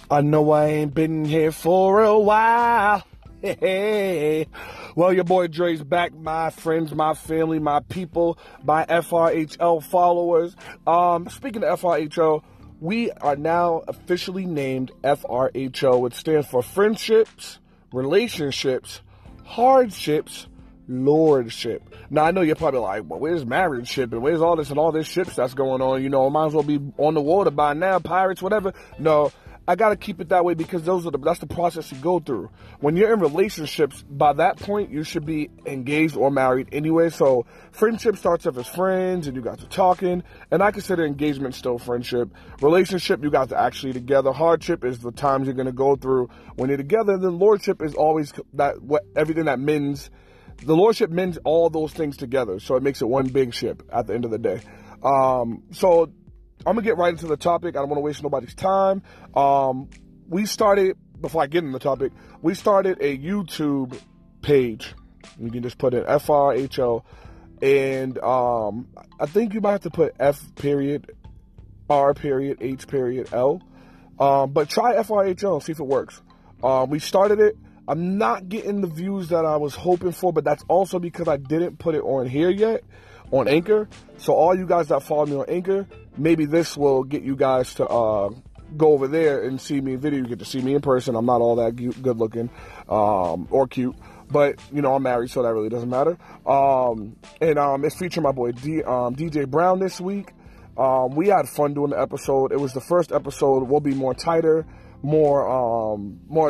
I know I ain't been here for a while. Hey. Well, your boy Dre's back, my friends, my family, my people, my FRHL followers. Speaking of FRHL, we are now officially named FRHO. It stands for Friendships, Relationships, Hardships, Lordship. Now, I know you're probably like, well, where's marriage ship and where's all this ships that's going on? You know, might as well be on the water by now, pirates, whatever. No, I got to keep it that way because that's the process you go through. When you're in relationships, by that point, you should be engaged or married anyway. So friendship starts off as friends and you got to talking. And I consider engagement still friendship. Relationship, you got to actually together. Hardship is the times you're going to go through when you're together. And then lordship is always everything that mends. The lordship mends all those things together. So it makes it one big ship at the end of the day. So I'm going to get right into the topic. I don't want to waste nobody's time. We started, before I get into the topic, we started a YouTube page. You can just put in FRHO. And I think you might have to put F.R.H.L. But try FRHO and see if it works. We started it. I'm not getting the views that I was hoping for, but that's also because I didn't put it on here yet, on Anchor. So all you guys that follow me on Anchor, maybe this will get you guys to go over there and see me in video. You get to see me in person. I'm not all that good looking or cute, but you know, I'm married, so that really doesn't matter. It's featuring my boy DJ Brown this week. We had fun doing the episode. It was the first episode. We'll be more tighter, more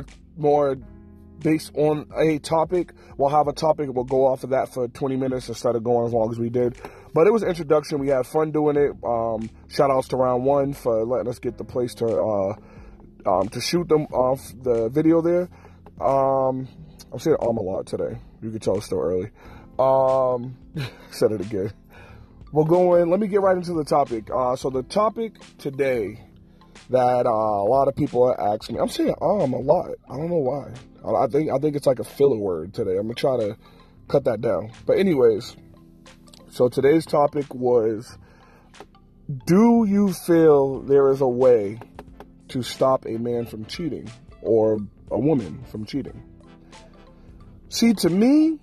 based on a topic. We'll have a topic. We'll go off of that for 20 minutes instead of going as long as we did. But it was an introduction. We had fun doing it. Shout outs to Round One for letting us get the place to shoot them off the video there. I'm saying a lot today. You can tell it's still early. Said it again. We'll go in. Let me get right into the topic. So the topic today that a lot of people are asking me. I'm saying a lot. I don't know why. I think it's like a filler word today. I'm gonna try to cut that down. But anyways, so today's topic was, do you feel there is a way to stop a man from cheating or a woman from cheating? See, to me,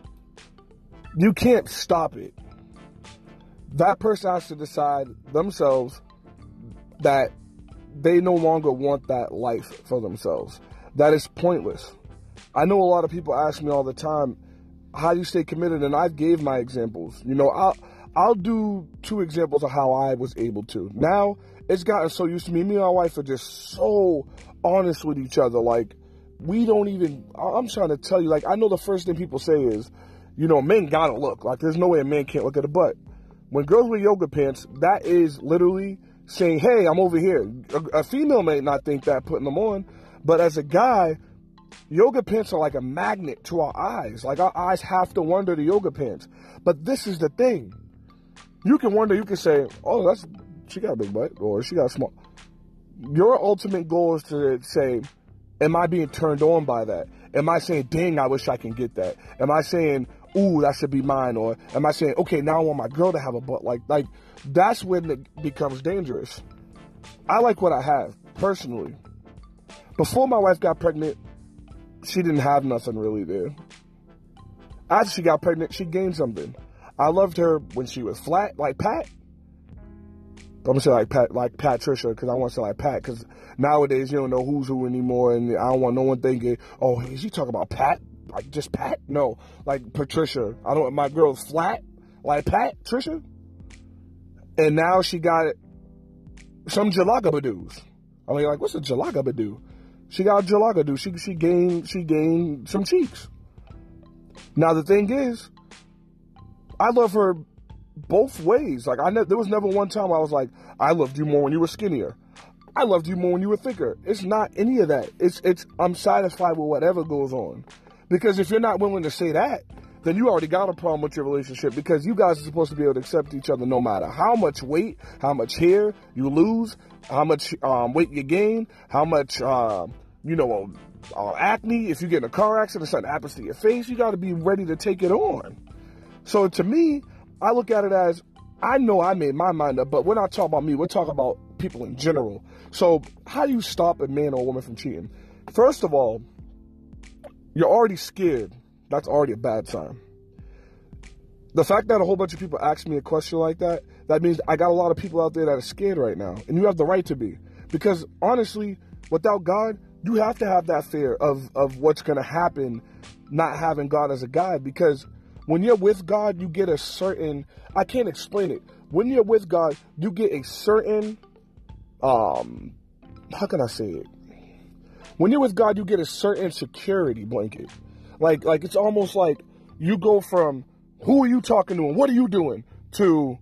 you can't stop it. That person has to decide themselves that they no longer want that life for themselves. That is pointless. I know a lot of people ask me all the time, how do you stay committed? And I gave my examples. You know, I'll do 2 examples of how I was able to. Now, it's gotten so used to me. Me and my wife are just so honest with each other. Like, we don't even, I'm trying to tell you, like, I know the first thing people say is, you know, men gotta look. Like, there's no way a man can't look at a butt. When girls wear yoga pants, that is literally saying, hey, I'm over here. A female may not think that putting them on, but as a guy, yoga pants are like a magnet to our eyes. Like, our eyes have to wonder the yoga pants. But this is the thing. You can wonder, you can say, oh, she got a big butt, or she got a small. Your ultimate goal is to say, am I being turned on by that? Am I saying, dang, I wish I can get that? Am I saying, ooh, that should be mine? Or am I saying, okay, now I want my girl to have a butt? Like that's when it becomes dangerous. I like what I have, personally. Before my wife got pregnant, she didn't have nothing really there. After she got pregnant, she gained something. I loved her when she was flat, like Pat. I'm going to say like Patricia, because I want to say like Pat, because nowadays you don't know who's who anymore, and I don't want no one thinking, oh, is she talking about Pat? Like just Pat? No, like Patricia. My girl's flat, like Pat, Trisha. And now she got some jalagabadoos. I mean, like, what's a jalagabadoo? She got a jalagabadoo. She gained some cheeks. Now the thing is, I love her both ways. Like, there was never one time I was like, I loved you more when you were skinnier. I loved you more when you were thicker. It's not any of that. I'm satisfied with whatever goes on. Because if you're not willing to say that, then you already got a problem with your relationship, because you guys are supposed to be able to accept each other no matter how much weight, how much hair you lose, how much weight you gain, how much, acne. If you get in a car accident, something happens to your face, you got to be ready to take it on. So to me, I look at it as, I know I made my mind up, but we're not talking about me. We're talking about people in general. So how do you stop a man or a woman from cheating? First of all, you're already scared. That's already a bad sign. The fact that a whole bunch of people ask me a question like that, that means I got a lot of people out there that are scared right now. And you have the right to be. Because honestly, without God, you have to have that fear of what's going to happen not having God as a guide. Because when you're with God, you get a certain, I can't explain it. When you're with God, you get a certain, how can I say it? When you're with God, you get a certain security blanket. Like it's almost like you go from, who are you talking to and what are you doing, to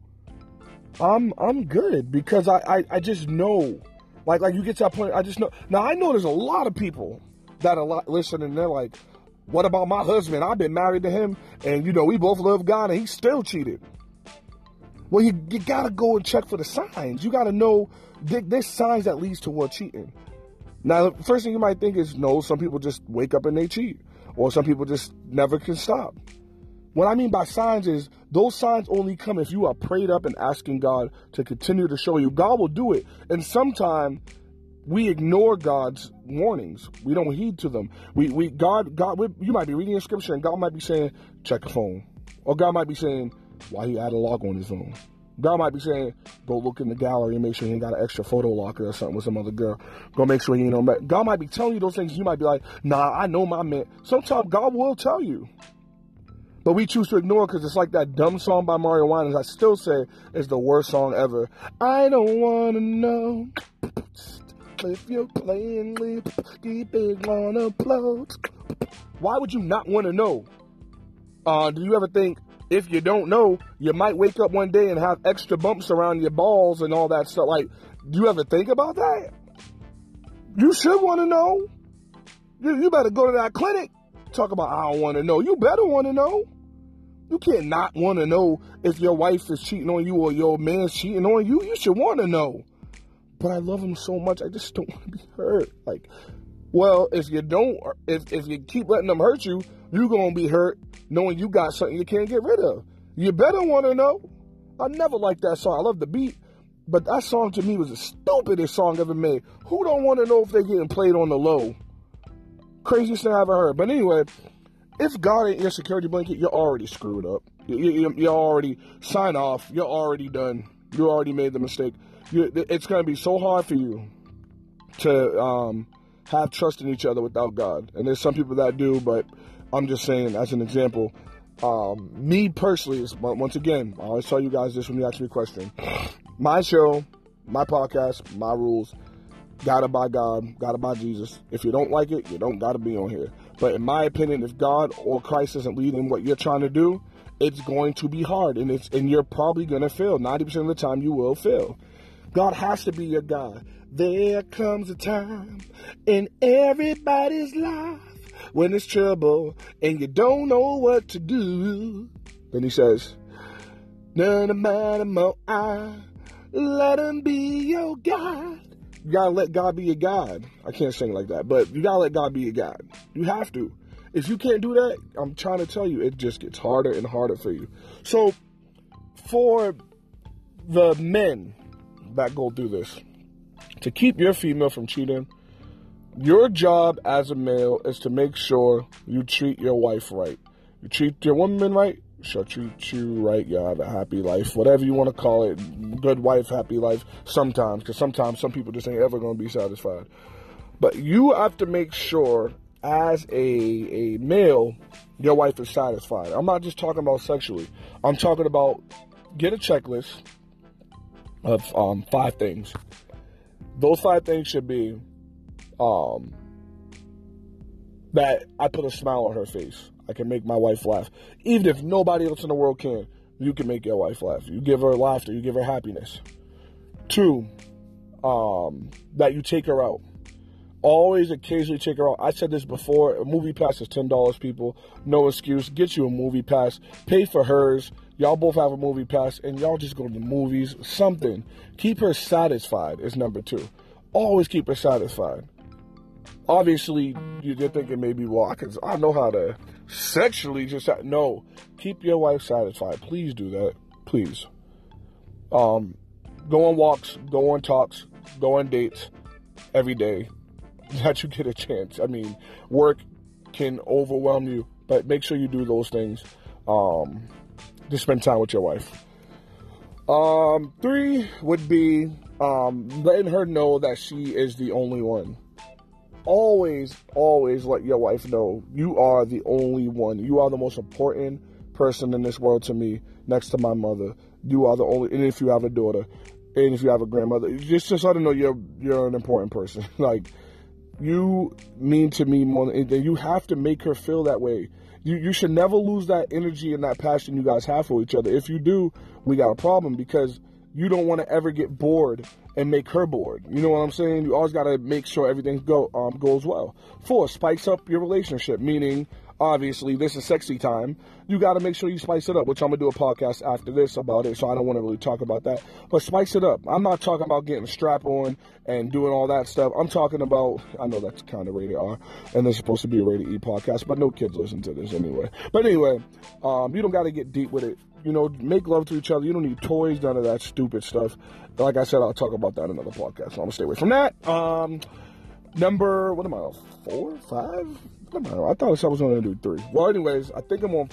I'm good because I just know. Like you get to that point, I just know. Now I know there's a lot of people that are listening and they're like, what about my husband? I've been married to him and we both love God and he still cheated. Well, you gotta go and check for the signs. You gotta know there's signs that leads toward cheating. Now, the first thing you might think is, no, some people just wake up and they cheat. Or some people just never can stop. What I mean by signs is, those signs only come if you are prayed up and asking God to continue to show you. God will do it. And sometimes we ignore God's warnings. We don't heed to them. You might be reading a scripture and God might be saying, check your phone. Or God might be saying, why he add a lock on his phone? God might be saying, go look in the gallery and make sure he ain't got an extra photo locker or something with some other girl. Go make sure he ain't on that. God might be telling you those things. You might be like, nah, I know my man. Sometimes God will tell you. But we choose to ignore because it's like that dumb song by Mario Winans. I still say is the worst song ever. I don't want to know if you're playing with, keep it on a float. Why would you not want to know? Do you ever think, if you don't know, you might wake up one day and have extra bumps around your balls and all that stuff? Like, do you ever think about that? You should want to know. You better go to that clinic. Talk about, I don't want to know. You better want to know. You can't not want to know if your wife is cheating on you or your man's cheating on you. You should want to know. But I love him so much, I just don't want to be hurt. Like, well, if you keep letting them hurt you, you're going to be hurt knowing you got something you can't get rid of. You better want to know. I never liked that song. I love the beat, but that song to me was the stupidest song ever made. Who don't want to know if they're getting played on the low? Craziest thing I ever heard. But anyway, if God ain't your security blanket, you're already screwed up. You're already, sign off. You're already done. You already made the mistake. It's going to be so hard for you to have trust in each other without God. And there's some people that do, but I'm just saying, as an example, me personally, once again, I always tell you guys this when you ask me a question. My show, my podcast, my rules, gotta by God, gotta by Jesus. If you don't like it, you don't gotta be on here. But in my opinion, if God or Christ isn't leading what you're trying to do, it's going to be hard, and you're probably gonna fail. 90% of the time, you will fail. God has to be your God. There comes a time in everybody's life when it's trouble and you don't know what to do. Then he says, none matter more, let him be your God. You gotta let God be your God. I can't sing like that, but you gotta let God be your God. You have to. If you can't do that, I'm trying to tell you, it just gets harder and harder for you. So, for the men that go through this, to keep your female from cheating, your job as a male is to make sure you treat your wife right. You treat your woman right, she'll treat you right. You'll have a happy life, whatever you want to call it. Good wife, happy life. Sometimes, because sometimes some people just ain't ever going to be satisfied. But you have to make sure, as a male, your wife is satisfied. I'm not just talking about sexually. I'm talking about, get a checklist of 5 things. Those 5 things should be that I put a smile on her face. I can make my wife laugh. Even if nobody else in the world can, you can make your wife laugh. You give her laughter. You give her happiness. 2, that you take her out. Always occasionally take her out. I said this before. A movie pass is $10, people. No excuse. Get you a movie pass. Pay for hers. Y'all both have a movie pass, and y'all just go to the movies. Something. Keep her satisfied is number 2. Always keep her satisfied. Obviously, you're thinking maybe, well, I know how to sexually just... No. Keep your wife satisfied. Please do that. Please. Go on walks. Go on talks. go on dates every day that you get a chance. I mean, work can overwhelm you, but make sure you do those things to spend time with your wife. 3 would be letting her know that she is the only one. Always let your wife know you are the only one. You are the most important person in this world to me, next to my mother. You are the only, and if you have a daughter, and if you have a grandmother, just let her know you're an important person. Like, you mean to me more than anything. You have to make her feel that way. You should never lose that energy and that passion you guys have for each other. If you do, we got a problem, because you don't want to ever get bored and make her bored. You know what I'm saying? You always got to make sure everything goes well. 4, spice up your relationship, meaning, obviously, this is sexy time. You got to make sure you spice it up, which I'm going to do a podcast after this about it, so I don't want to really talk about that. But spice it up. I'm not talking about getting a strap on and doing all that stuff. I'm talking about, I know that's kind of rated R, and this is supposed to be a rated E podcast, but no kids listen to this anyway. But anyway, you don't got to get deep with it. You know, make love to each other. You don't need toys, none of that stupid stuff. Like I said, I'll talk about that in another podcast, so I'm going to stay away from that. Number, what am I on, 4, 5? I thought I was going to do 3. Well, anyways, I think I'm on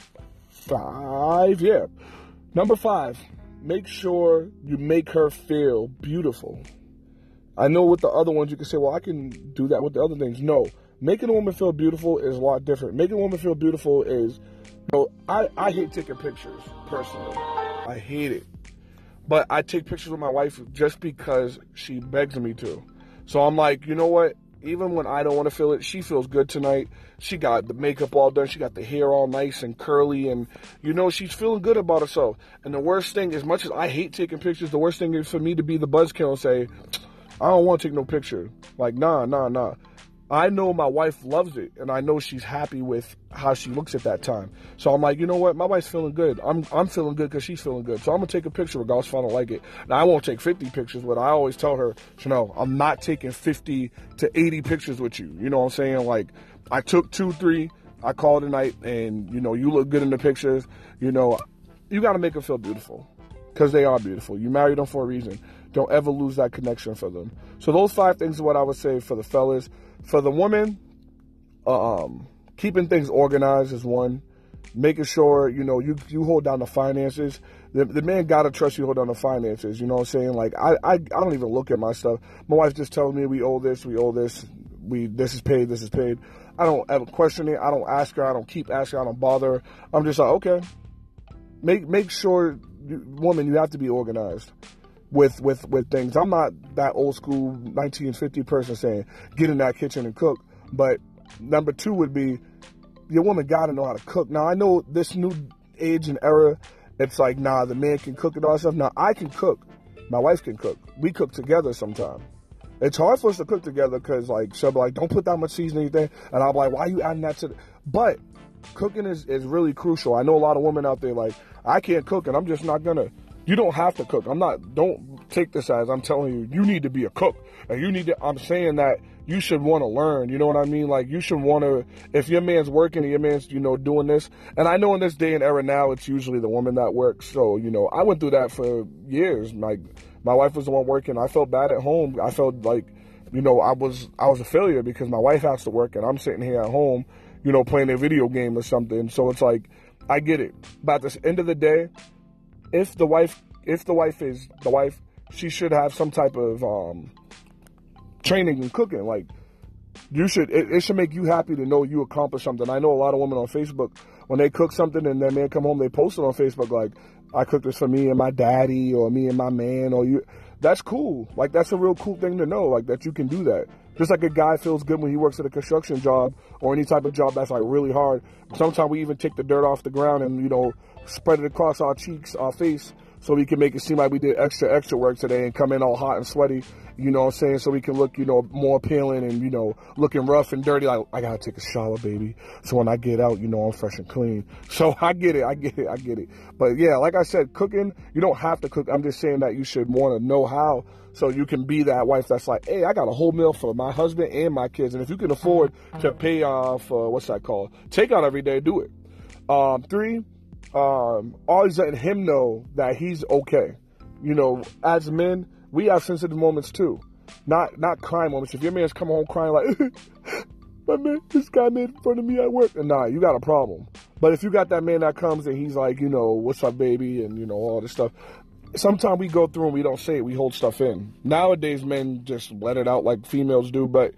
5, yeah. Number 5, make sure you make her feel beautiful. I know with the other ones, you can say, well, I can do that with the other things. No, making a woman feel beautiful is a lot different. Making a woman feel beautiful is, you know, I hate taking pictures, personally. I hate it. But I take pictures with my wife just because she begs me to. So I'm like, you know what? Even when I don't want to feel it, she feels good tonight. She got the makeup all done. She got the hair all nice and curly. And, you know, she's feeling good about herself. And the worst thing, as much as I hate taking pictures, the worst thing is for me to be the buzzkill and say, I don't want to take no picture. Like, nah. I know my wife loves it, and I know she's happy with how she looks at that time. So I'm like, you know what? My wife's feeling good. I'm feeling good because she's feeling good. So I'm going to take a picture regardless if I don't like it. Now, I won't take 50 pictures, but I always tell her, Chanel, I'm not taking 50 to 80 pictures with you. You know what I'm saying? Like, I took 2, 3. I called tonight, and, you know, you look good in the pictures. You know, you got to make them feel beautiful because they are beautiful. You married them for a reason. Don't ever lose that connection for them. So those 5 things are what I would say for the fellas. For the women, keeping things organized is 1. Making sure, you know, you hold down the finances. The man got to trust you hold down the finances. You know what I'm saying? Like, I don't even look at my stuff. My wife just tells me we owe this, this is paid. I don't ever question it. I don't ask her. I don't keep asking. I don't bother her. I'm just like, okay. Make sure, woman, you have to be organized with things. I'm not that old school 1950 person saying get in that kitchen and cook. But number 2 would be your woman got to know how to cook. Now, I know this new age and era, it's like, nah, the man can cook and all that stuff. Now, I can cook. My wife can cook. We cook together sometimes. It's hard for us to cook together because, like, she'll be like, don't put that much seasoning in anything. And I'll be like, why are you adding that to the... But cooking is really crucial. I know a lot of women out there like, I can't cook and I'm just not going to... You don't have to cook. Don't take this as I'm telling you need to be a cook. And I'm saying that you should want to learn. You know what I mean? Like, you should want to, if your man's working and your man's, you know, doing this. And I know in this day and era now, it's usually the woman that works. So, you know, I went through that for years. Like, my wife was the one working. I felt bad at home. I felt like, you know, I was a failure because my wife has to work and I'm sitting here at home, you know, playing a video game or something. So it's like, I get it. But at the end of the day, if the wife is the wife, she should have some type of training in cooking. Like, it should make you happy to know you accomplished something. I know a lot of women on Facebook, when they cook something and their man come home, they post it on Facebook like, I cooked this for me and my daddy, or me and my man, or you. That's cool. Like, that's a real cool thing to know, like, that you can do that. Just like a guy feels good when he works at a construction job or any type of job that's, like, really hard. Sometimes we even take the dirt off the ground and, you know, spread it across our cheeks, our face, so we can make it seem like we did extra work today and come in all hot and sweaty, you know what I'm saying? So we can look, you know, more appealing and, you know, looking rough and dirty. Like, I got to take a shower, baby. So when I get out, you know, I'm fresh and clean. So I get it. But yeah, like I said, cooking, you don't have to cook. I'm just saying that you should want to know how, so you can be that wife that's like, hey, I got a whole meal for my husband and my kids. And if you can afford to pay for, what's that called? Takeout every day, do it. 3, always letting him know that he's okay. You know, as men, we have sensitive moments too. Not crying moments. If your man's coming home crying like, my man, this guy made fun of me at work, and nah, you got a problem. But if you got that man that comes and he's like, what's up, baby, and all this stuff. Sometimes we go through and we don't say it. We hold stuff in. Nowadays, men just let it out like females do, but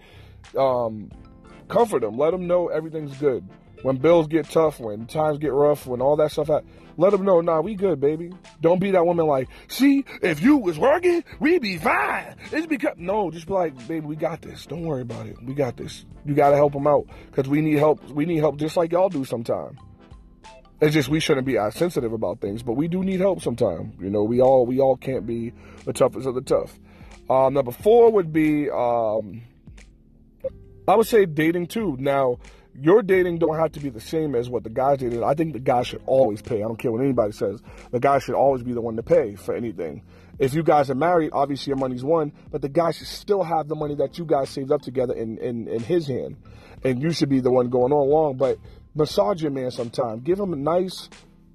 comfort them. Let them know everything's good. When bills get tough, when times get rough, when all that stuff happens, let them know, nah, we good, baby. Don't be that woman like, see, if you was working, we'd be fine. It's because, no, just be like, baby, we got this. Don't worry about it. We got this. You got to help them out because we need help. We need help just like y'all do sometimes. It's just we shouldn't be as sensitive about things, but we do need help sometimes. We all can't be the toughest of the tough. Number 4 would be, I would say dating too. Now, your dating don't have to be the same as what the guy's dating. I think the guy should always pay. I don't care what anybody says. The guy should always be the one to pay for anything. If you guys are married, obviously your money's one, but the guy should still have the money that you guys saved up together in his hand. And you should be the one going on along. But massage your man sometime. Give him a nice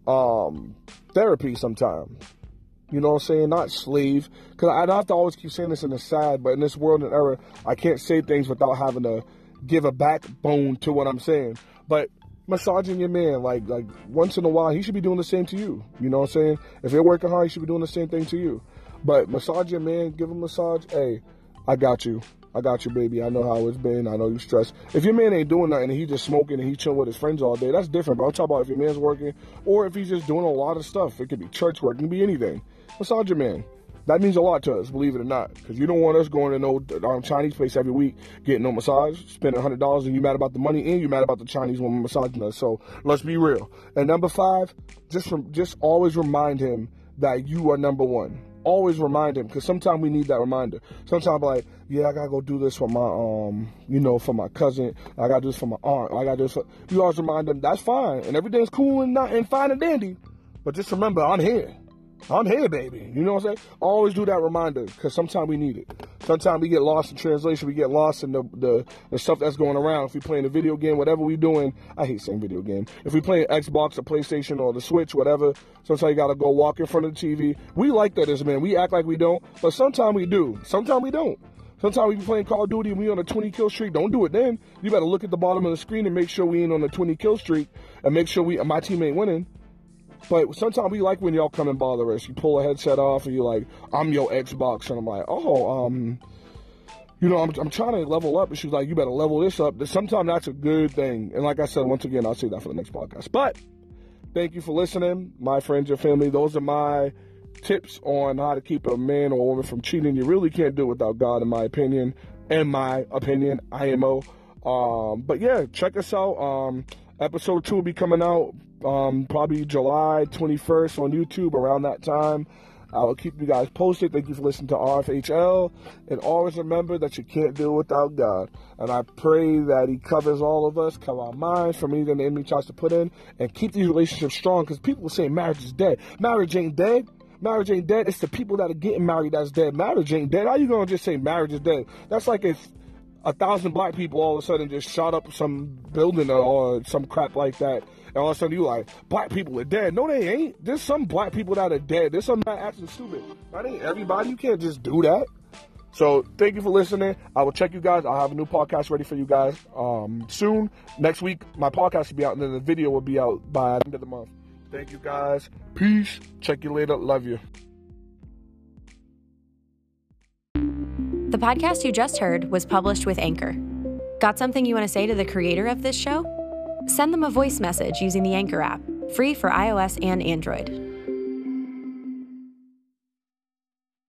therapy sometime. You know what I'm saying? Not slave. Because I have to always keep saying this, and it's sad, but in this world and era, I can't say things without having to give a backbone to what I'm saying. But massaging your man, like once in a while, he should be doing the same to you. You know what I'm saying? If you're working hard, he should be doing the same thing to you. But massage your man, give him a massage. Hey, I got you. I got you, baby. I know how it's been. I know you stressed. If your man ain't doing nothing and he just smoking and he chilling with his friends all day, that's different. But I'm talking about if your man's working or if he's just doing a lot of stuff. It could be church work. It can be anything. Massage your man. That means a lot to us, believe it or not. Because you don't want us going to no Chinese place every week, getting no massage, spending $100, and you mad about the money, and you mad about the Chinese woman massaging us. So let's be real. And number 5, just always remind him that you are number one. Always remind him, because sometimes we need that reminder. Sometimes like, yeah, I gotta go do this for my, for my cousin. I gotta do this for my aunt. I gotta do this for... You always remind them, that's fine. And everything's cool and fine and dandy. But just remember, I'm here. I'm here, baby. You know what I'm saying? Always do that reminder, because sometimes we need it. Sometimes we get lost in translation. We get lost in the stuff that's going around. If we playing a video game, whatever we doing, I hate saying video game. If we playing Xbox or PlayStation or the Switch, whatever, sometimes you got to go walk in front of the TV. We like that as men. We act like we don't, but sometimes we do. Sometimes we don't. Sometimes we be playing Call of Duty and we on a 20 kill streak. Don't do it then. You better look at the bottom of the screen and make sure we ain't on a 20 kill streak and make sure my team ain't winning. But sometimes we like when y'all come and bother us. You pull a headset off and you're like, I'm your Xbox. And I'm like, I'm trying to level up. And she's like, you better level this up. Sometimes that's a good thing. And like I said, once again, I'll say that for the next podcast. But thank you for listening, my friends and family. Those are my tips on how to keep a man or a woman from cheating. You really can't do it without God, in my opinion. IMO. But yeah, check us out. Episode 2 will be coming out probably July 21st on YouTube around that time. I will keep you guys posted. Thank you for listening to RFHL. And always remember that you can't do it without God. And I pray that He covers all of us, cover our minds from anything the enemy tries to put in, and keep these relationships strong. Because people say marriage is dead. Marriage ain't dead. Marriage ain't dead. It's the people that are getting married that's dead. Marriage ain't dead. How you going to just say marriage is dead? That's like if 1,000 black people all of a sudden just shot up some building or some crap like that. And all of a sudden you like, black people are dead. No, they ain't. There's some black people that are dead. There's some that acting stupid. That ain't everybody. You can't just do that. So thank you for listening. I will check you guys. I'll have a new podcast ready for you guys soon. Next week, my podcast will be out, and then the video will be out by the end of the month. Thank you guys. Peace. Check you later. Love you. The podcast you just heard was published with Anchor. Got something you want to say to the creator of this show? Send them a voice message using the Anchor app, free for iOS and Android.